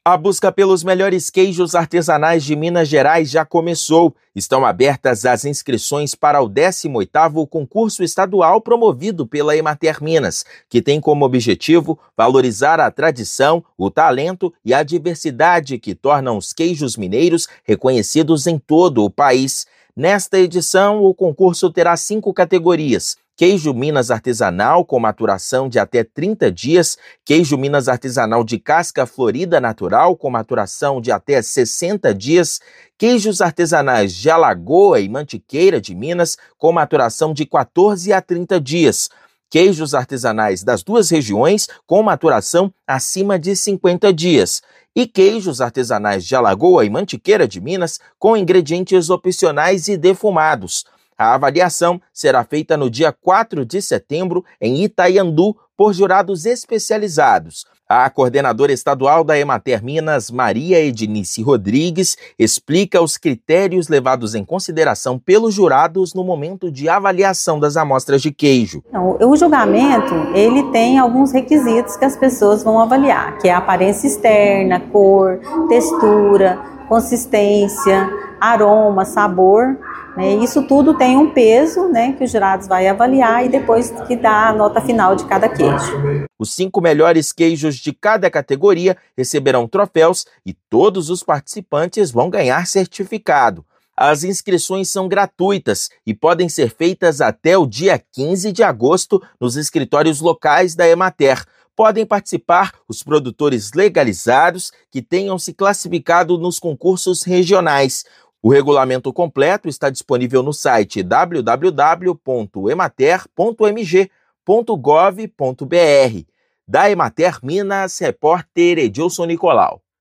A busca pelos melhores queijos artesanais de Minas Gerais já começou. Estão abertas as inscrições para o 18º concurso estadual promovido pela Emater Minas, que tem como objetivo valorizar a tradição, o talento e a diversidade que tornam os queijos mineiros reconhecidos em todo o país. Nesta edição, o concurso terá 5 categorias: queijo Minas artesanal com maturação de até 30 dias, queijo Minas artesanal de casca florida natural com maturação de até 60 dias, queijos artesanais de Alagoa e Mantiqueira de Minas com maturação de 14 a 30 dias, queijos artesanais das duas regiões com maturação acima de 50 dias e queijos artesanais de Alagoa e Mantiqueira de Minas com ingredientes opcionais e defumados. A avaliação será feita no dia 4 de setembro em Itaiandu por jurados especializados. A coordenadora estadual da Emater Minas, Maria Ednice Rodrigues, explica os critérios levados em consideração pelos jurados no momento de avaliação das amostras de queijo. O julgamento, ele tem alguns requisitos que as pessoas vão avaliar, que é a aparência externa, cor, textura, consistência, aroma, sabor. Isso tudo tem um peso, que os jurados vão avaliar e depois que dá a nota final de cada queijo. Os 5 melhores queijos de cada categoria receberão troféus e todos os participantes vão ganhar certificado. As inscrições são gratuitas e podem ser feitas até o dia 15 de agosto nos escritórios locais da Emater. Podem participar os produtores legalizados que tenham se classificado nos concursos regionais. O regulamento completo está disponível no site www.emater.mg.gov.br. Da Emater Minas, repórter Edilson Nicolau.